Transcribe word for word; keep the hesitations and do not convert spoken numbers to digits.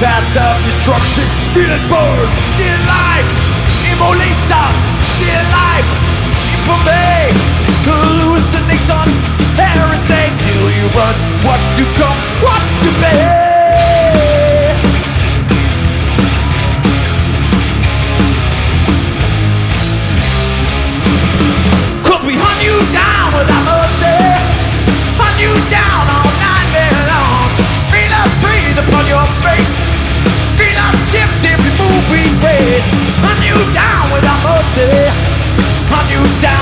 path of destruction. Feel it burn. Still life, immolation. Still life, infamy. Hallucination, heresy. Still you run. What's to come? What's to be? Cause we hunt you down without mercy. Hunt you down all night very long. Feel us breathe upon your face. Feel us shift every move we trace. Hunt you down without mercy. Hunt you down.